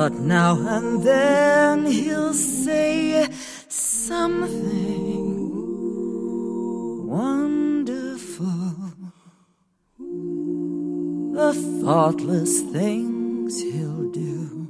but now and then he'll say something wonderful. The thoughtless things he'll do.